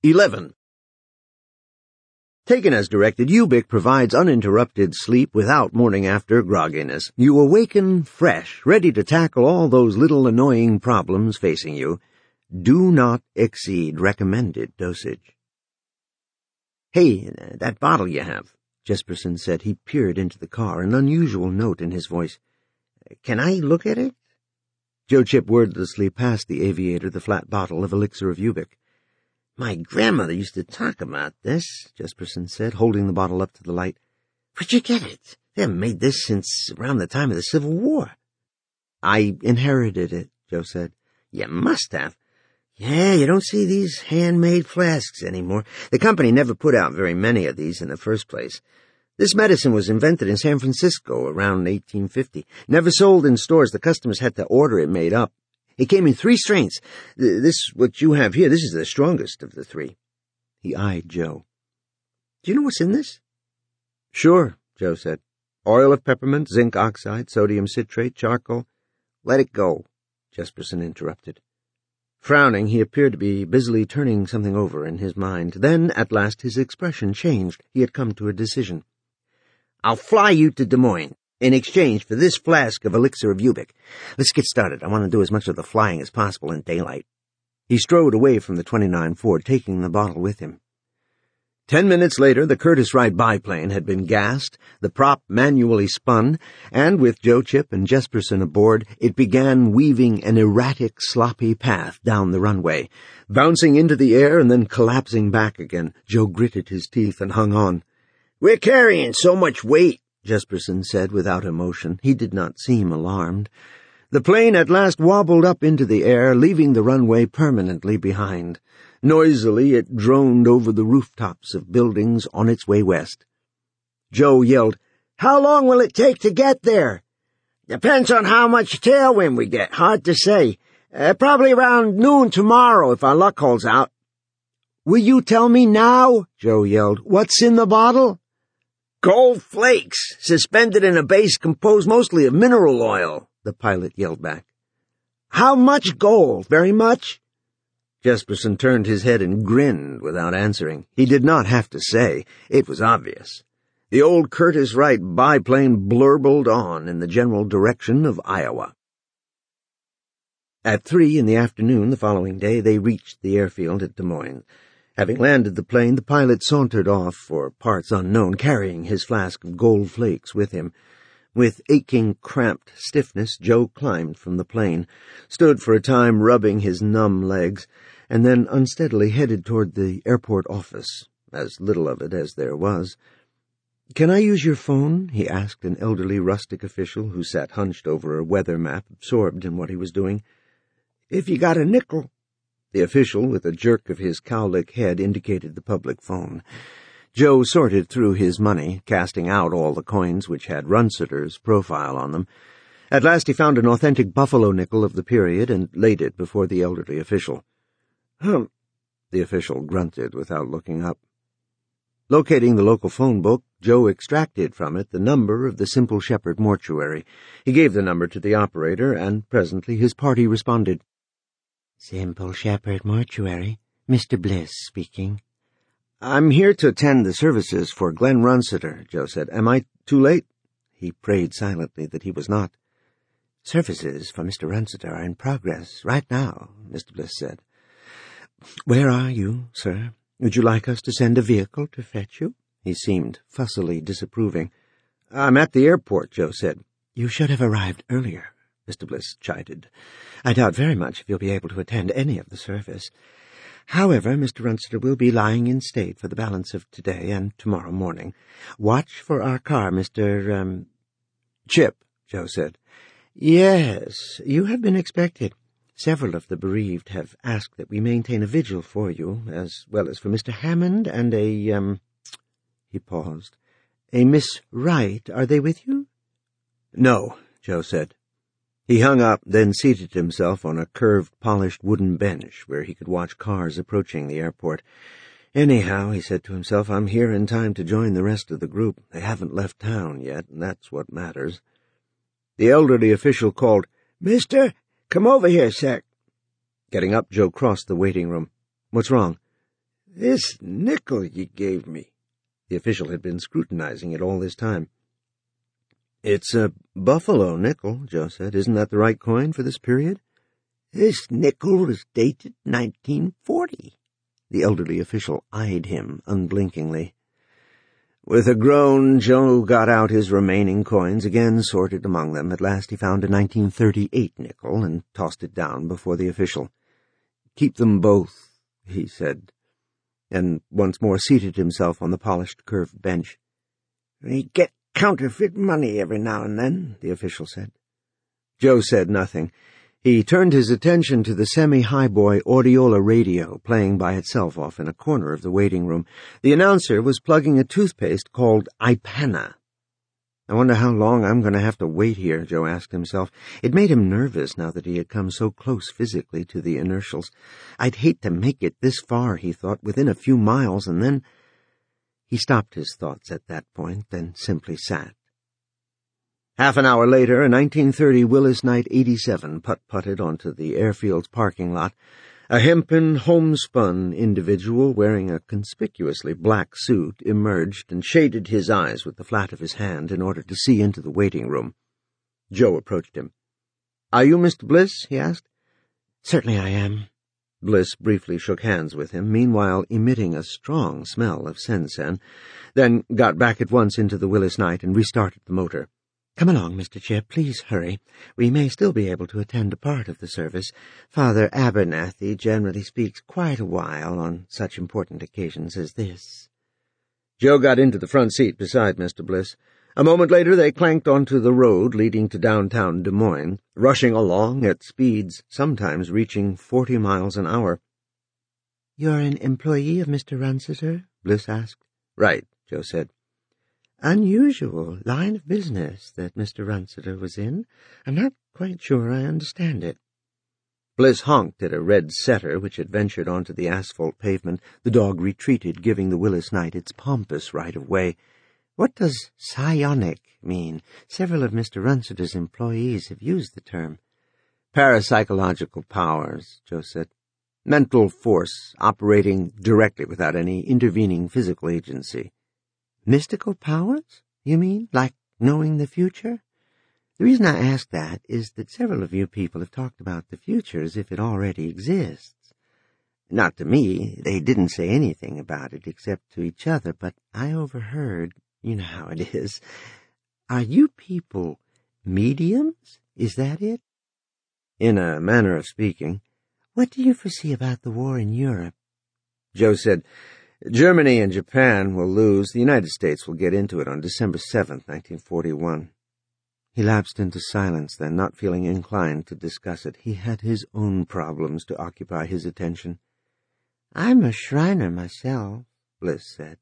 11. Taken as directed, Ubik provides uninterrupted sleep without morning-after grogginess. You awaken fresh, ready to tackle all those little annoying problems facing you. Do not exceed recommended dosage. "Hey, that bottle you have," Jesperson said. He peered into the car, an unusual note in his voice. "Can I look at it?" Joe Chip wordlessly passed the aviator the flat bottle of Elixir of Ubik. "My grandmother used to talk about this," Jesperson said, holding the bottle up to the light. "Where'd you get it? They haven't made this since around the time of the Civil War." "I inherited it," Joe said. "You must have. Yeah, you don't see these handmade flasks anymore. The company never put out very many of these in the first place. This medicine was invented in San Francisco around 1850. Never sold in stores. The customers had to order it made up. It came in 3 strengths. This, what you have here, this is the strongest of the 3. He eyed Joe. "Do you know what's in this?" "Sure," Joe said. "Oil of peppermint, zinc oxide, sodium citrate, charcoal." "Let it go," Jesperson interrupted. Frowning, he appeared to be busily turning something over in his mind. Then, at last, his expression changed. He had come to a decision. "I'll fly you to Des Moines in exchange for this flask of Elixir of Ubik. Let's get started. I want to do as much of the flying as possible in daylight." He strode away from the 29 Ford, taking the bottle with him. 10 minutes later, the Curtiss-Wright biplane had been gassed, the prop manually spun, and with Joe Chip and Jesperson aboard, it began weaving an erratic, sloppy path down the runway, bouncing into the air and then collapsing back again. Joe gritted his teeth and hung on. "We're carrying so much weight," Jesperson said without emotion. He did not seem alarmed. The plane at last wobbled up into the air, leaving the runway permanently behind. Noisily, it droned over the rooftops of buildings on its way west. Joe yelled, "How long will it take to get there?" "Depends on how much tailwind we get. Hard to say. Probably around noon tomorrow if our luck holds out." "Will you tell me now?" Joe yelled. "What's in the bottle?" "Gold flakes, suspended in a base composed mostly of mineral oil," the pilot yelled back. "How much gold? Very much?" Jesperson turned his head and grinned without answering. He did not have to say. It was obvious. The old Curtiss-Wright biplane blurbled on in the general direction of Iowa. At 3 in the afternoon the following day, they reached the airfield at Des Moines. Having landed the plane, the pilot sauntered off for parts unknown, carrying his flask of gold flakes with him. With aching, cramped stiffness, Joe climbed from the plane, stood for a time rubbing his numb legs, and then unsteadily headed toward the airport office, as little of it as there was. "Can I use your phone?" he asked an elderly rustic official who sat hunched over a weather map, absorbed in what he was doing. "If you got a nickel." The official, with a jerk of his cowlick head, indicated the public phone. Joe sorted through his money, casting out all the coins which had Runsiter's profile on them. At last he found an authentic buffalo nickel of the period and laid it before the elderly official. "Humph," the official grunted without looking up. Locating the local phone book, Joe extracted from it the number of the Simple Shepherd mortuary. He gave the number to the operator, and presently his party responded. "Simple Shepherd mortuary, Mr. Bliss speaking." "I'm here to attend the services for Glenn Runsiter," Joe said. "Am I too late?" He prayed silently that he was not. "Services for Mr. Runsiter are in progress right now," Mr. Bliss said. "Where are you, sir? Would you like us to send a vehicle to fetch you?" He seemed fussily disapproving. "I'm at the airport," Joe said. "You should have arrived earlier," Mr. Bliss chided. "I doubt very much if you'll be able to attend any of the service. However, Mr. Runsiter will be lying in state for the balance of today and tomorrow morning. Watch for our car, Mr. Chip," Joe said. "Yes, you have been expected. Several of the bereaved have asked that we maintain a vigil for you, as well as for Mr. Hammond and a, He paused. "A Miss Wright. Are they with you?" "No," Joe said. He hung up, then seated himself on a curved, polished wooden bench where he could watch cars approaching the airport. "Anyhow," he said to himself, "I'm here in time to join the rest of the group. They haven't left town yet, and that's what matters." The elderly official called, "Mister, come over here a sec." Getting up, Joe crossed the waiting room. "What's wrong?" "This nickel you gave me." The official had been scrutinizing it all this time. "It's a buffalo nickel," Joe said. "Isn't that the right coin for this period?" "This nickel is dated 1940. The elderly official eyed him unblinkingly. With a groan, Joe got out his remaining coins, again sorted among them. At last he found a 1938 nickel and tossed it down before the official. "Keep them both," he said, and once more seated himself on the polished curved bench. "We get counterfeit money every now and then," the official said. Joe said nothing. He turned his attention to the semi-highboy Audiola radio playing by itself off in a corner of the waiting room. The announcer was plugging a toothpaste called Ipana. "I wonder how long I'm going to have to wait here," Joe asked himself. It made him nervous now that he had come so close physically to the inertials. "I'd hate to make it this far," he thought, "within a few miles, and then—" He stopped his thoughts at that point, then simply sat. Half an hour later, a 1930 Willis Knight 87 putt-putted onto the airfield's parking lot. A hempen, homespun individual wearing a conspicuously black suit emerged and shaded his eyes with the flat of his hand in order to see into the waiting room. Joe approached him. "Are you Mr. Bliss?" he asked. "Certainly I am." Bliss briefly shook hands with him, meanwhile emitting a strong smell of sen-sen, then got back at once into the Willis Knight and restarted the motor. "Come along, Mr. Chip. Please hurry. We may still be able to attend a part of the service. Father Abernathy generally speaks quite a while on such important occasions as this." Joe got into the front seat beside Mr. Bliss. A moment later they clanked onto the road leading to downtown Des Moines, rushing along at speeds sometimes reaching 40 miles an hour. "You're an employee of Mr. Runciter?" Bliss asked. "Right," Joe said. "Unusual line of business that Mr. Runciter was in. I'm not quite sure I understand it." Bliss honked at a red setter which had ventured onto the asphalt pavement. The dog retreated, giving the Willis Knight its pompous right-of-way. "What does psionic mean? Several of Mr. Runciter's employees have used the term." "Parapsychological powers," Joe said. "Mental force operating directly without any intervening physical agency." "Mystical powers, you mean? Like knowing the future?" "The reason I ask that is that several of you people have talked about the future as if it already exists. Not to me. They didn't say anything about it except to each other, but I overheard. You know how it is. Are you people mediums? Is that it?" "In a manner of speaking." "What do you foresee about the war in Europe?" Joe said, "Germany and Japan will lose. The United States will get into it on December 7th, 1941. He lapsed into silence then, not feeling inclined to discuss it. He had his own problems to occupy his attention. "I'm a Shriner myself," Bliss said.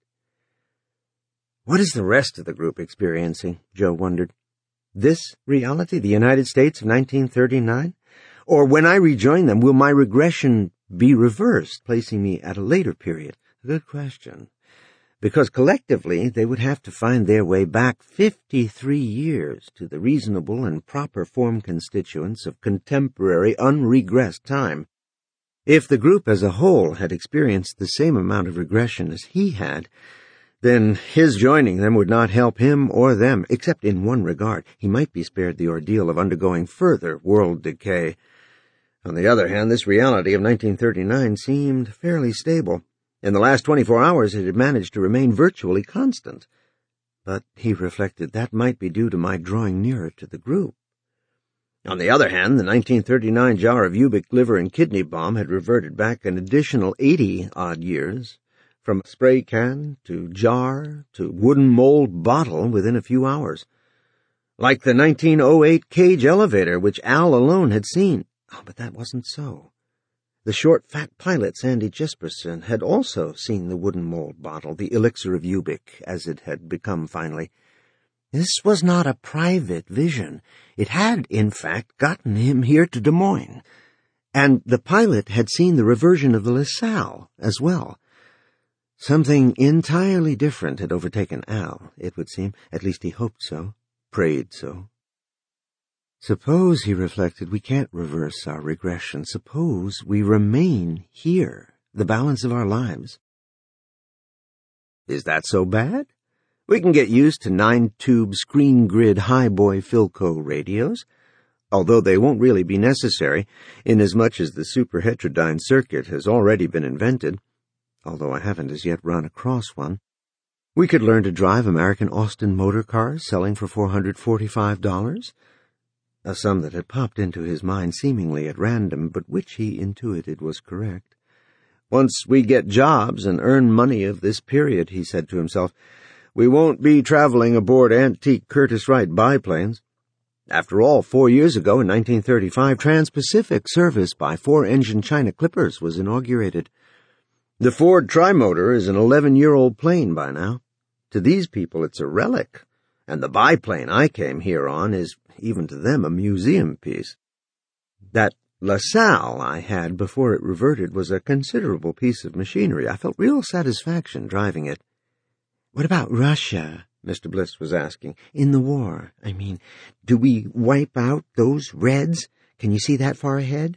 What is the rest of the group experiencing? Joe wondered. This reality, the United States of 1939? Or when I rejoin them, will my regression be reversed, placing me at a later period? A good question. Because collectively they would have to find their way back 53 years to the reasonable and proper form constituents of contemporary unregressed time. If the group as a whole had experienced the same amount of regression as he had, then his joining them would not help him or them, except in one regard. He might be spared the ordeal of undergoing further world decay. On the other hand, this reality of 1939 seemed fairly stable. In the last 24 hours it had managed to remain virtually constant. But, he reflected, that might be due to my drawing nearer to the group. On the other hand, the 1939 jar of Ubik liver and kidney bomb had reverted back an additional 80-odd years, from spray can to jar to wooden mold bottle within a few hours. Like the 1908 cage elevator, which Al alone had seen. Oh, but that wasn't so. The short, fat pilot, Sandy Jesperson, had also seen the wooden mold bottle, the elixir of Ubik, as it had become finally. This was not a private vision. It had, in fact, gotten him here to Des Moines. And the pilot had seen the reversion of the LaSalle as well. Something entirely different had overtaken Al, it would seem. At least he hoped so, prayed so. Suppose, he reflected, we can't reverse our regression. Suppose we remain here, the balance of our lives. Is that so bad? We can get used to 9-tube screen-grid highboy Philco radios, although they won't really be necessary, inasmuch as the superheterodyne circuit has already been invented, although I haven't as yet run across one. We could learn to drive American Austin motor cars selling for $445, a sum that had popped into his mind seemingly at random, but which he intuited was correct. Once we get jobs and earn money of this period, he said to himself, we won't be traveling aboard antique Curtiss-Wright biplanes. After all, 4 years ago, in 1935, Trans-Pacific service by 4-engine China Clippers was inaugurated. The Ford Trimotor is an 11-year-old plane by now. To these people, it's a relic, and the biplane I came here on is, even to them, a museum piece. That LaSalle I had before it reverted was a considerable piece of machinery. I felt real satisfaction driving it. What about Russia? Mr. Bliss was asking. In the war, I mean, do we wipe out those Reds? Can you see that far ahead?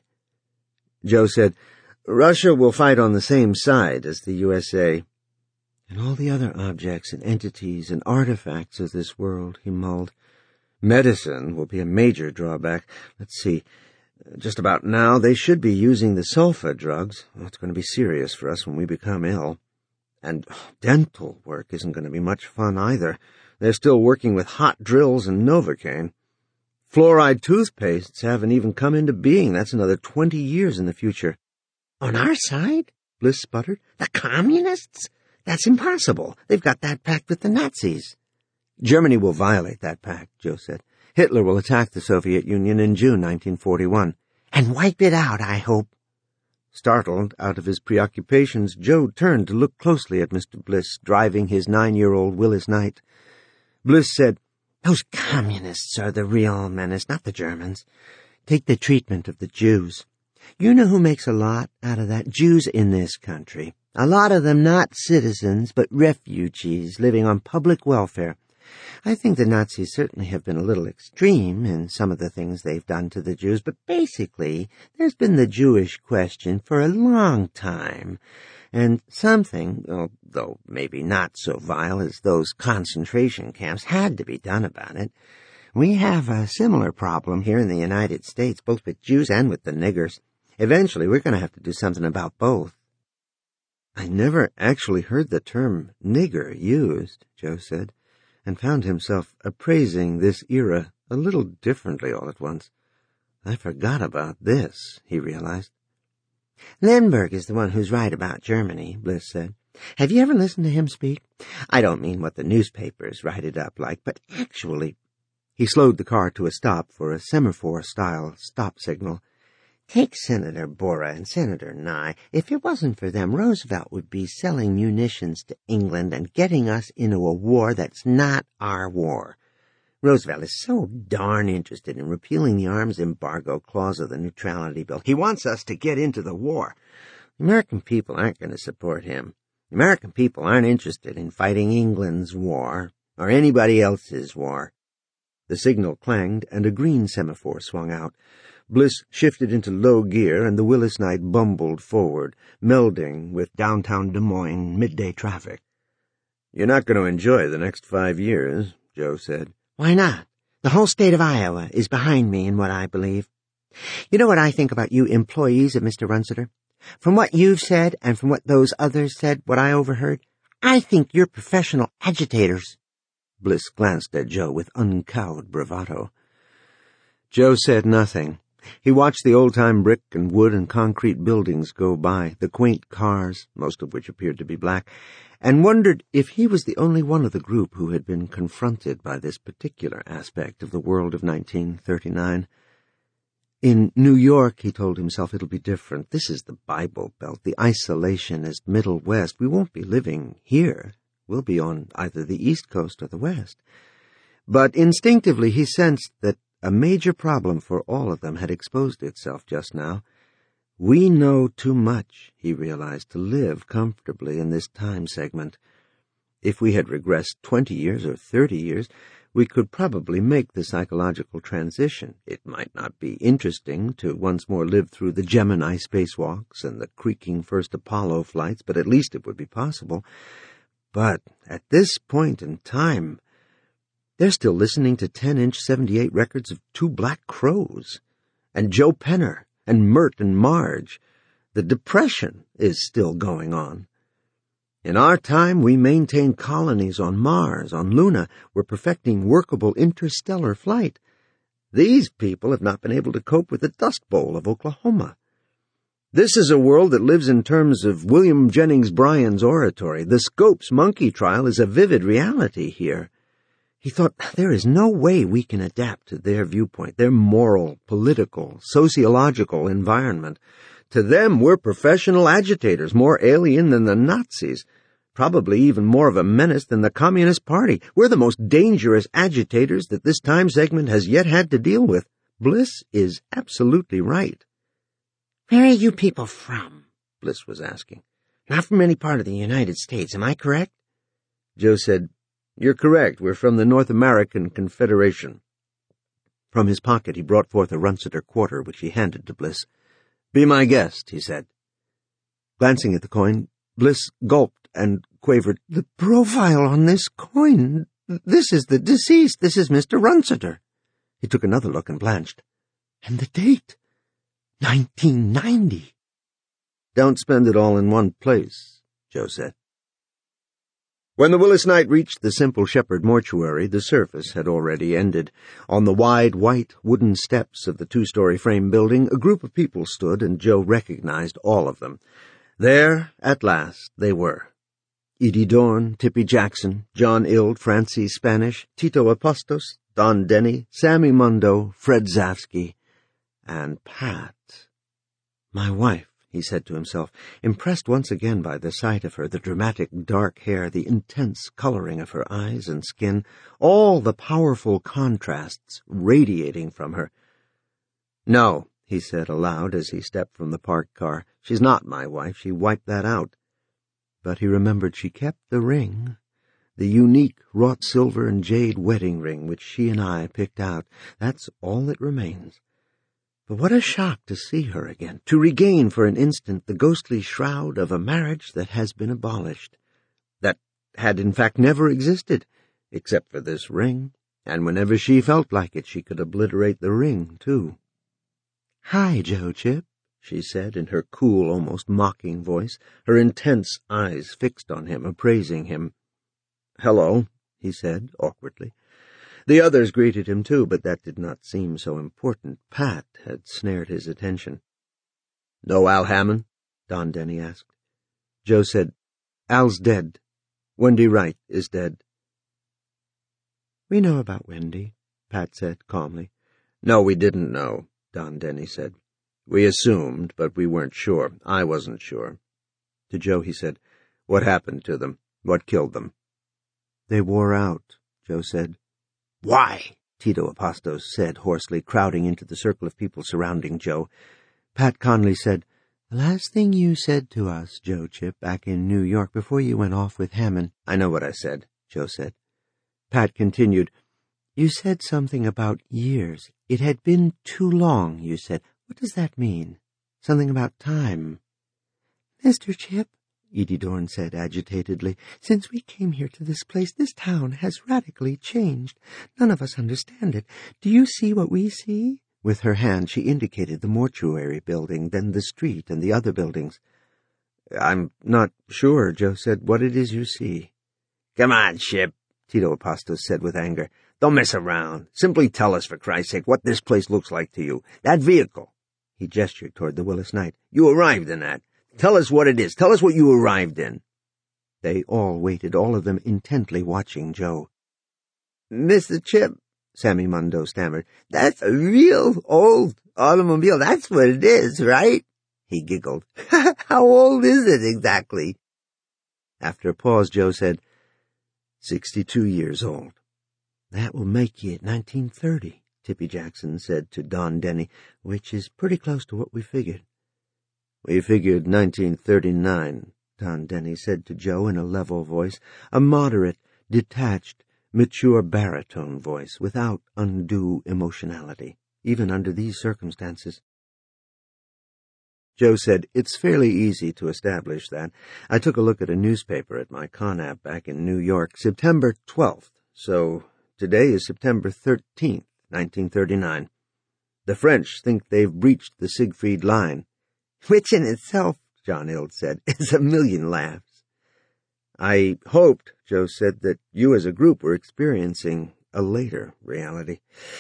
Joe said, Russia will fight on the same side as the USA. And all the other objects and entities and artifacts of this world, he mulled. Medicine will be a major drawback. Let's see. Just about now, they should be using the sulfa drugs. Well, it's going to be serious for us when we become ill. And dental work isn't going to be much fun either. They're still working with hot drills and Novocaine. Fluoride toothpastes haven't even come into being. That's another 20 years in the future. On our side? Bliss sputtered. The communists? That's impossible. They've got that pact with the Nazis. Germany will violate that pact, Joe said. Hitler will attack the Soviet Union in June 1941. And wipe it out, I hope. Startled out of his preoccupations, Joe turned to look closely at Mr. Bliss, driving his 9-year-old Willis Knight. Bliss said, Those communists are the real menace, not the Germans. Take the treatment of the Jews. You know who makes a lot out of that? Jews in this country. A lot of them not citizens, but refugees living on public welfare. I think the Nazis certainly have been a little extreme in some of the things they've done to the Jews, but basically there's been the Jewish question for a long time, and something, though maybe not so vile as those concentration camps, had to be done about it. We have a similar problem here in the United States, both with Jews and with the niggers. Eventually we're going to have to do something about both. I never actually heard the term nigger used, Joe said, and found himself appraising this era a little differently all at once. I forgot about this, he realized. Lindbergh is the one who's right about Germany, Bliss said. Have you ever listened to him speak? I don't mean what the newspapers write it up like, but actually. He slowed the car to a stop for a semaphore-style stop signal. Take Senator Borah and Senator Nye. If it wasn't for them, Roosevelt would be selling munitions to England and getting us into a war that's not our war. Roosevelt is so darn interested in repealing the arms embargo clause of the Neutrality Bill. He wants us to get into the war. The American people aren't going to support him. The American people aren't interested in fighting England's war or anybody else's war. The signal clanged, and a green semaphore swung out. Bliss shifted into low gear, and the Willis Knight bumbled forward, melding with downtown Des Moines midday traffic. You're not going to enjoy the next 5 years, Joe said. Why not? The whole state of Iowa is behind me in what I believe. You know what I think about you employees of Mr. Runciter? From what you've said and from what those others said, what I overheard, I think you're professional agitators. Bliss glanced at Joe with uncowed bravado. Joe said nothing. He watched the old-time brick and wood and concrete buildings go by, the quaint cars, most of which appeared to be black, and wondered if he was the only one of the group who had been confronted by this particular aspect of the world of 1939. In New York, he told himself, it'll be different. This is the Bible Belt, the isolationist Middle West. We won't be living here. We'll be on either the East Coast or the West. But instinctively he sensed that a major problem for all of them had exposed itself just now. We know too much, he realized, to live comfortably in this time segment. If we had regressed 20 years or 30 years, we could probably make the psychological transition. It might not be interesting to once more live through the Gemini spacewalks and the creaking first Apollo flights, but at least it would be possible. But at this point in time, they're still listening to 10-inch 78 records of Two Black Crows, and Joe Penner, and Mert and Marge. The Depression is still going on. In our time, we maintain colonies on Mars, on Luna. We're perfecting workable interstellar flight. These people have not been able to cope with the Dust Bowl of Oklahoma. This is a world that lives in terms of William Jennings Bryan's oratory. The Scopes monkey trial is a vivid reality here. He thought, there is no way we can adapt to their viewpoint, their moral, political, sociological environment. To them, we're professional agitators, more alien than the Nazis, probably even more of a menace than the Communist Party. We're the most dangerous agitators that this time segment has yet had to deal with. Bliss is absolutely right. "Where are you people from?" Bliss was asking. "Not from any part of the United States, am I correct?" Joe said, "You're correct. We're from the North American Confederation." From his pocket he brought forth a Runciter quarter, which he handed to Bliss. "Be my guest," he said. Glancing at the coin, Bliss gulped and quavered, "The profile on this coin, this is the deceased, this is Mr. Runciter." He took another look and blanched. "And the date, 1990. "Don't spend it all in one place," Joe said. When the Willis Knight reached the Simple Shepherd mortuary, the service had already ended. On the wide, white, wooden steps of the two-story frame building, a group of people stood, and Joe recognized all of them. There, at last, they were. Edie Dorn, Tippy Jackson, John Ild, Francis Spanish, Tito Apostos, Don Denny, Sammy Mundo, Fred Zafsky, and Pat. My wife, he said to himself, impressed once again by the sight of her, the dramatic dark hair, the intense coloring of her eyes and skin, all the powerful contrasts radiating from her. "No," he said aloud as he stepped from the parked car. "She's not my wife. She wiped that out." But he remembered she kept the ring, the unique wrought silver and jade wedding ring which she and I picked out. That's all that remains. But what a shock to see her again, to regain for an instant the ghostly shroud of a marriage that has been abolished, that had in fact never existed, except for this ring, and whenever she felt like it she could obliterate the ring, too. "Hi, Joe Chip," she said in her cool, almost mocking voice, her intense eyes fixed on him, appraising him. "Hello," he said awkwardly. The others greeted him too, but that did not seem so important. Pat had snared his attention. "Know Al Hammond?" Don Denny asked. Joe said, "Al's dead. Wendy Wright is dead." "We know about Wendy," Pat said calmly. "No, we didn't know," Don Denny said. "We assumed, but we weren't sure. I wasn't sure." To Joe he said, "What happened to them? What killed them?" "They wore out," Joe said. "Why?" Tito Apostos said hoarsely, crowding into the circle of people surrounding Joe. Pat Conley said, "The last thing you said to us, Joe Chip, back in New York before you went off with Hammond—" "I know what I said," Joe said. Pat continued, "You said something about years. It had been too long, you said. What does that mean? Something about time." "Mr. Chip," Edie Dorn said agitatedly, "since we came here to this place, this town has radically changed. None of us understand it. Do you see what we see?" With her hand she indicated the mortuary building, then the street and the other buildings. "I'm not sure," Joe said, "what it is you see." "Come on, Chip," Tito Apostos said with anger. "Don't mess around. Simply tell us, for Christ's sake, what this place looks like to you. That vehicle." He gestured toward the Willis Knight. "You arrived in that. Tell us what it is. Tell us what you arrived in." They all waited, all of them intently watching Joe. "Mr. Chip," Sammy Mundo stammered, "that's a real old automobile. That's what it is, right?" He giggled. "How old is it exactly?" After a pause, Joe said, 62 years old. "That will make you 1930, Tippy Jackson said to Don Denny, "which is pretty close to what we figured." "We figured 1939, Don Denny said to Joe in a level voice, a moderate, detached, mature baritone voice, without undue emotionality, even under these circumstances. Joe said, "It's fairly easy to establish that. I took a look at a newspaper at my Con-App back in New York, September 12th, so today is September 13th, 1939. The French think they've breached the Siegfried Line." "Which in itself," John Ild said, "is a million laughs." "I hoped," Joe said, "that you as a group were experiencing a later reality.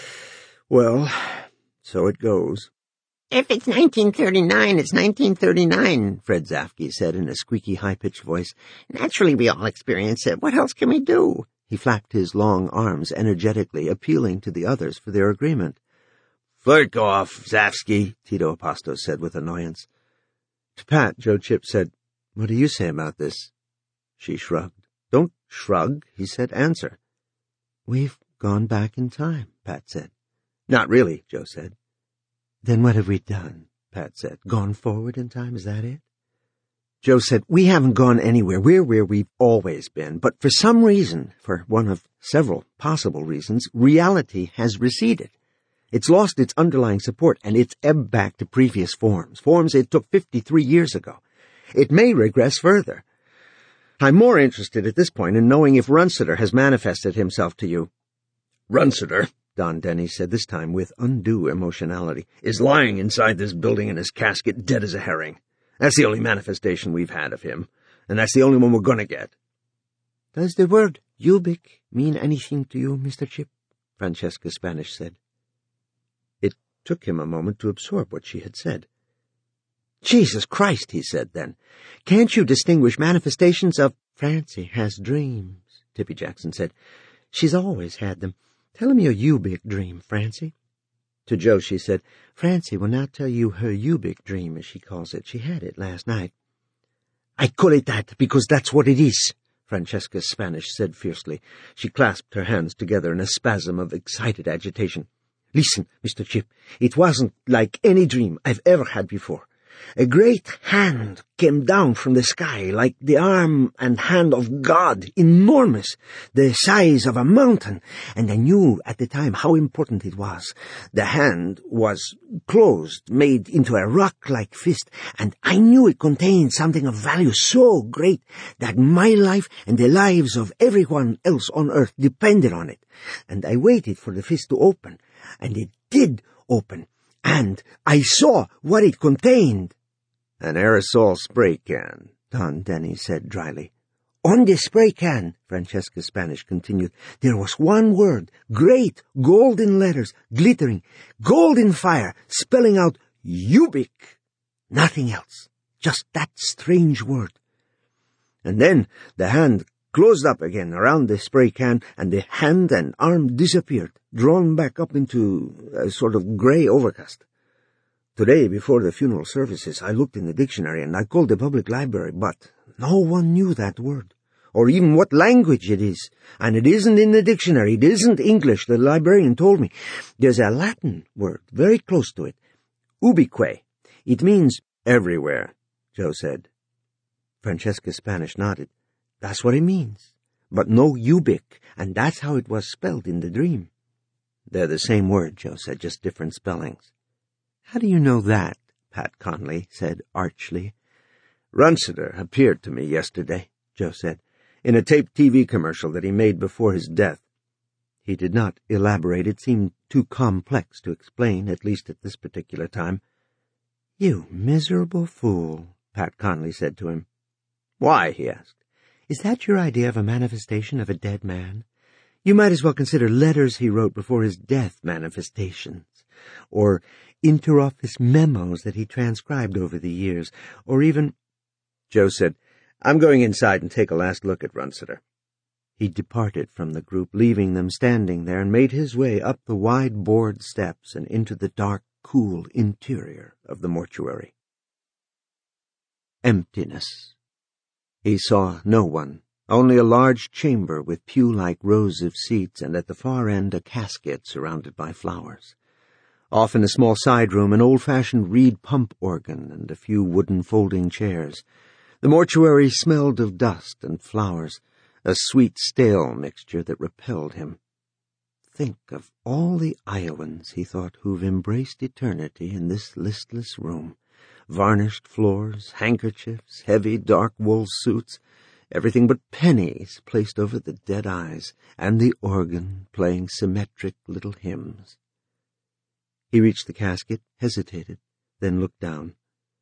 Well, so it goes." "If it's 1939, it's 1939, Fred Zafke said in a squeaky, high-pitched voice. "Naturally we all experience it. What else can we do?" He flapped his long arms energetically, appealing to the others for their agreement. "Flirt off, Zafsky," Tito Apostos said with annoyance. To Pat, Joe Chip said, "What do you say about this?" She shrugged. "Don't shrug," he said. "Answer." "We've gone back in time," Pat said. "Not really," Joe said. "Then what have we done?" Pat said. "Gone forward in time, is that it?" Joe said, "We haven't gone anywhere. We're where we've always been. But for some reason, for one of several possible reasons, reality has receded. It's lost its underlying support, and it's ebbed back to previous forms it took 53 years ago. It may regress further. I'm more interested at this point in knowing if Runciter has manifested himself to you." "Runciter," Don Denny said, this time with undue emotionality, "is lying inside this building in his casket, dead as a herring. That's the only manifestation we've had of him, and that's the only one we're going to get." "Does the word Ubik mean anything to you, Mr. Chip?" Francesca Spanish said. It took him a moment to absorb what she had said. "Jesus Christ," he said then. "Can't you distinguish manifestations of—" "Francie has dreams," Tippy Jackson said. "She's always had them. Tell him your Ubik dream, Francie." To Joe she said, "Francie will now tell you her Ubik dream, as she calls it. She had it last night." "I call it that because that's what it is," Francesca Spanish said fiercely. She clasped her hands together in a spasm of excited agitation. "Listen, Mr. Chip, it wasn't like any dream I've ever had before. A great hand came down from the sky, like the arm and hand of God, enormous, the size of a mountain, and I knew at the time how important it was. The hand was closed, made into a rock-like fist, and I knew it contained something of value so great that my life and the lives of everyone else on earth depended on it. And I waited for the fist to open, and it did open. And I saw what it contained." "An aerosol spray can," Don Denny said dryly. "On the spray can," Francesca Spanish continued, "there was one word, great golden letters, glittering, golden fire, spelling out Ubik. Nothing else. Just that strange word. And then the hand closed up again around the spray can, and the hand and arm disappeared, drawn back up into a sort of gray overcast. Today, before the funeral services, I looked in the dictionary and I called the public library, but no one knew that word, or even what language it is. And it isn't in the dictionary. It isn't English, the librarian told me. There's a Latin word very close to it, ubique. It means everywhere," Joe said. Francesca Spanish nodded. "That's what it means. But no Ubik, and that's how it was spelled in the dream." "They're the same word," Joe said, "just different spellings." "How do you know that?" Pat Conley said archly. "Runciter appeared to me yesterday," Joe said, "in a taped TV commercial that he made before his death." He did not elaborate. It seemed too complex to explain, at least at this particular time. "You miserable fool," Pat Conley said to him. "Why?" he asked. "Is that your idea of a manifestation of a dead man? You might as well consider letters he wrote before his death manifestations, or interoffice memos that he transcribed over the years, or even—" Joe said, "I'm going inside and take a last look at Runciter." He departed from the group, leaving them standing there, and made his way up the wide board steps and into the dark, cool interior of the mortuary. Emptiness. He saw no one, only a large chamber with pew-like rows of seats, and at the far end a casket surrounded by flowers. Off in a small side room, an old-fashioned reed pump organ and a few wooden folding chairs. The mortuary smelled of dust and flowers, a sweet, stale mixture that repelled him. Think of all the Iowans, he thought, who've embraced eternity in this listless room, varnished floors, handkerchiefs, heavy dark wool suits, everything but pennies placed over the dead eyes, and the organ playing symmetric little hymns. He reached the casket, hesitated, then looked down.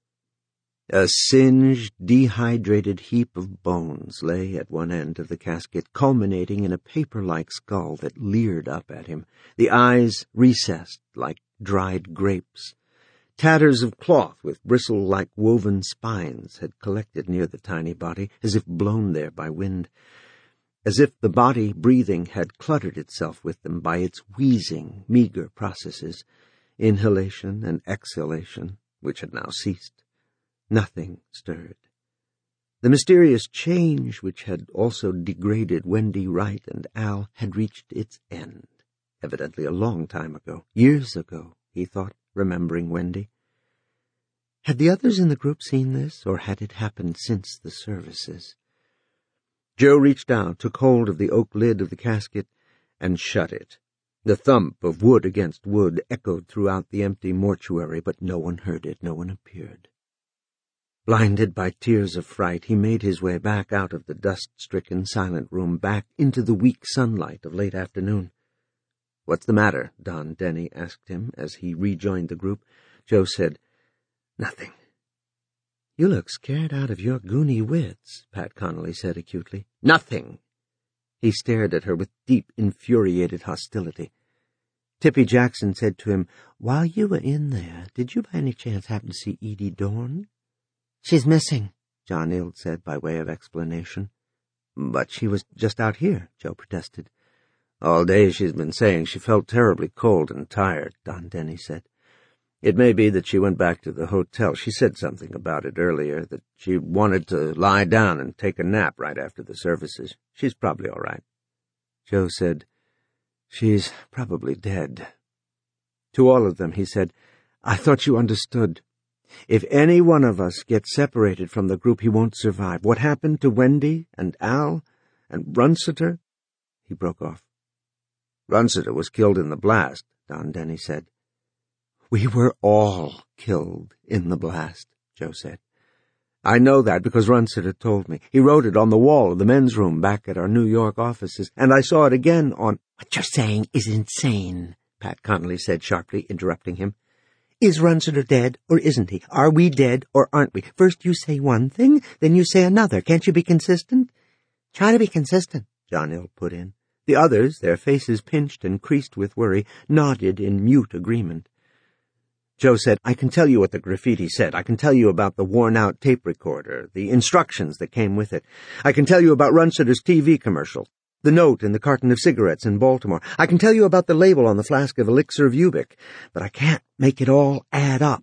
A singed, dehydrated heap of bones lay at one end of the casket, culminating in a paper-like skull that leered up at him, the eyes recessed like dried grapes. Tatters of cloth with bristle-like woven spines had collected near the tiny body, as if blown there by wind, as if the body breathing had cluttered itself with them by its wheezing, meager processes, inhalation and exhalation, which had now ceased. Nothing stirred. The mysterious change which had also degraded Wendy Wright and Al had reached its end, evidently a long time ago, years ago, he thought, remembering Wendy. Had the others in the group seen this, or had it happened since the services? Joe reached out, took hold of the oak lid of the casket, and shut it. The thump of wood against wood echoed throughout the empty mortuary, but no one heard it, no one appeared. Blinded by tears of fright, he made his way back out of the dust-stricken silent room, back into the weak sunlight of late afternoon. "What's the matter?" Don Denny asked him as he rejoined the group. Joe said, "Nothing." "You look scared out of your goony wits," Pat Connolly said acutely. "Nothing!" He stared at her with deep, infuriated hostility. Tippy Jackson said to him, "While you were in there, did you by any chance happen to see Edie Dorn?" "She's missing," John Ild said by way of explanation. "But she was just out here," Joe protested. "All day she's been saying she felt terribly cold and tired," Don Denny said. "It may be that she went back to the hotel. She said something about it earlier, that she wanted to lie down and take a nap right after the services. She's probably all right." Joe said, "She's probably dead." To all of them he said, "I thought you understood. If any one of us gets separated from the group, he won't survive. What happened to Wendy and Al and Runciter?" He broke off. "Runciter was killed in the blast," Don Denny said. "We were all killed in the blast," Joe said. "I know that because Runciter told me. He wrote it on the wall of the men's room back at our New York offices, and I saw it again on—" "What you're saying is insane," Pat Connolly said sharply, interrupting him. "Is Runciter dead, or isn't he? Are we dead, or aren't we? First you say one thing, then you say another. Can't you be consistent?" "Try to be consistent," John Ild put in. The others, their faces pinched and creased with worry, nodded in mute agreement. Joe said, "I can tell you what the graffiti said. I can tell you about the worn-out tape recorder, the instructions that came with it. I can tell you about Runciter's TV commercial, the note in the carton of cigarettes in Baltimore. I can tell you about the label on the flask of elixir of Ubik, but I can't make it all add up.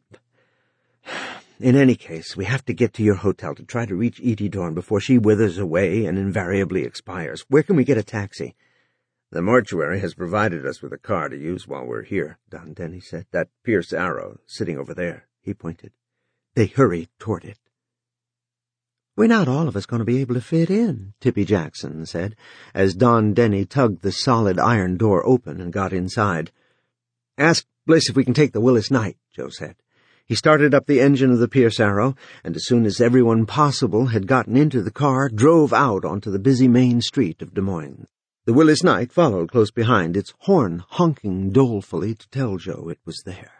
In any case, we have to get to your hotel to try to reach Edie Dorn before she withers away and invariably expires. Where can we get a taxi?" "The mortuary has provided us with a car to use while we're here," Don Denny said. "That Pierce Arrow, sitting over there," he pointed. They hurried toward it. "We're not all of us going to be able to fit in," Tippy Jackson said, as Don Denny tugged the solid iron door open and got inside. "Ask Bliss if we can take the Willis Knight," Joe said. He started up the engine of the Pierce Arrow, and as soon as everyone possible had gotten into the car, drove out onto the busy main street of Des Moines. The Willis Knight followed close behind, its horn honking dolefully to tell Joe it was there.